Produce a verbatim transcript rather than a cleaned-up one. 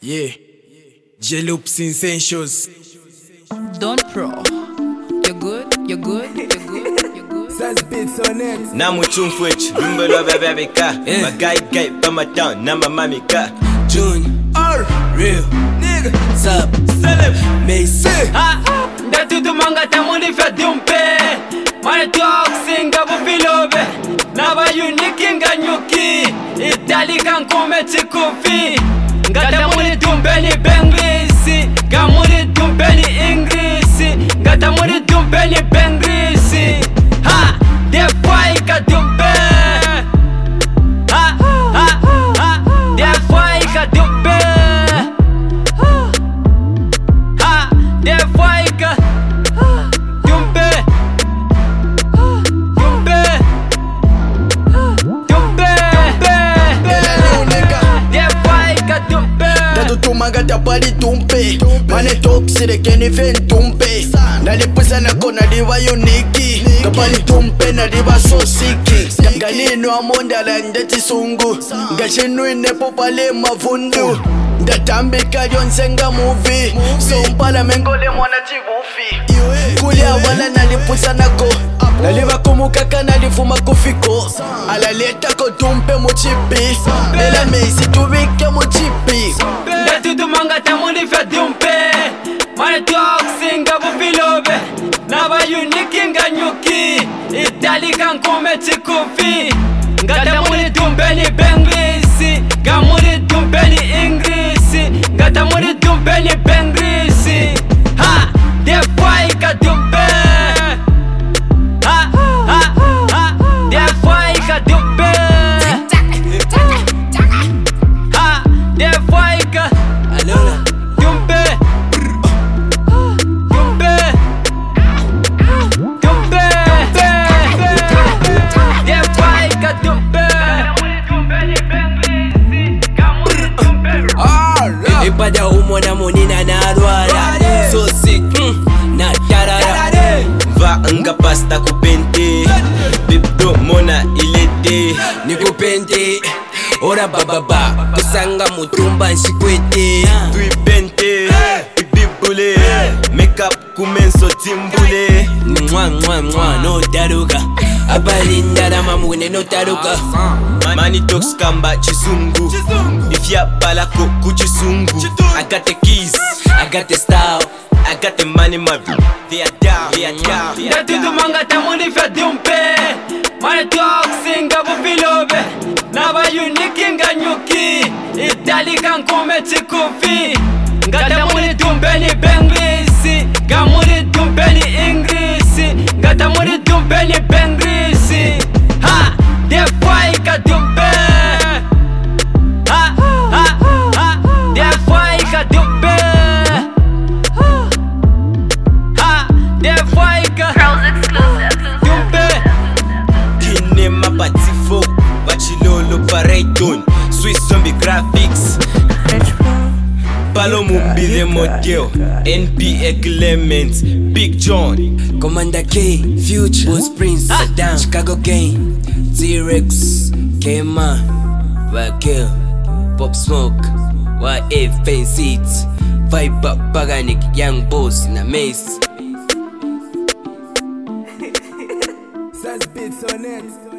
Yeah. J-Loop Sensations. Don't pro. You're good, you're good, you're good, you're good. Says beats on it. Namu chumfwich, rumbo love everyka. My guy guy, bama down, nama mamika. June. R. Real. Nigga. Sub. Celeb. Macy. Ha. Datu tu manga tamuni fa dumpe. Mane talk singa bu filobe. Naba unique nga nyuki. Itali kan kometi kofi. Ngata muni dumpe ni benglisi. Gamuni dumpe ni ingrisi. Ngata muni dumpe ni benglisi. Ha. Defai ka dumpe. Ha. Ha. Ha. Defai ka dumpe. Ha. Defai ka dumpe. Dumpe. Dumpe. Defai ka dumpe. Datu tumaga tapali tumpe Mane toksire keni fen tumpe Nalipusa nako naliva uniki Kapali tumpe naliva sosiki Ganino amonda la ndeti sungu Gashinu inepo pale mavundu Ndatambika yonsenga movie So mpala mengole mwana chivufi Kulia wala nalipusa nako Naliva kumukaka nalifuma kufiko Alaleta ko tumpe muchipi Lela meisi tuvike muchipi Datu tu manga tamuni fa dumpe. Mane talk singa bu filobe. Naba unique nga nyuki. Itali kan kometi kofi. Ngata muni dumpe ni benglisi. Gamuni dumpe ni ingrisi. Ngata muni dumpe ni benglisi. Ha. Defai ka dumpe. Ha. Ha. Ha. Defai ka dumpe. Ha. Defai ka Alola. dumpe. Dumpe. Dumpe. Defai ka dumpe. Alright. Ipada umona munina na alwala So sick, mm, na tarara Va nga pasta kupente. Bibdo mona ilete. Nikupente, ora bababa Kusanga mutumba nshikwete Tuipente. Ibibule. Make up kumenso timbule. Mwa mwa mwa no taruka Abalinda la mamune no taruka Mani talks kamba chisungu. If ya palako kuchisungu. I got the keys, I got the style I got the money, my bro. They are down, they are down, they are Datu tu down. manga tamuni fa dumpe. Mane talk singa bu filobe. Naba unique nga nyuki. Itali kan kometi kofi. Ngata muni dumpe ni benglisi. Gamuni dumpe ni ingrisi. Ngata muni dumpe ni benglisi. Ha. Defai ka dumpe. Ha. Ha. Ha. Defai ka dumpe. Ha. Defai ka dumpe. Kine mapatifo. Bachilolo Pareton. Swiss zombie graphics. Palo Mumbile Model. N P A Clements. Big John. Commander K, Future, Boss Prince, Saddam, Chicago Gang, T-Rex, K-Ma, Vakil, Pop Smoke, Y A Fancy Seats, Vibe Paganik, Young Boss, na Mace. Says beats on it.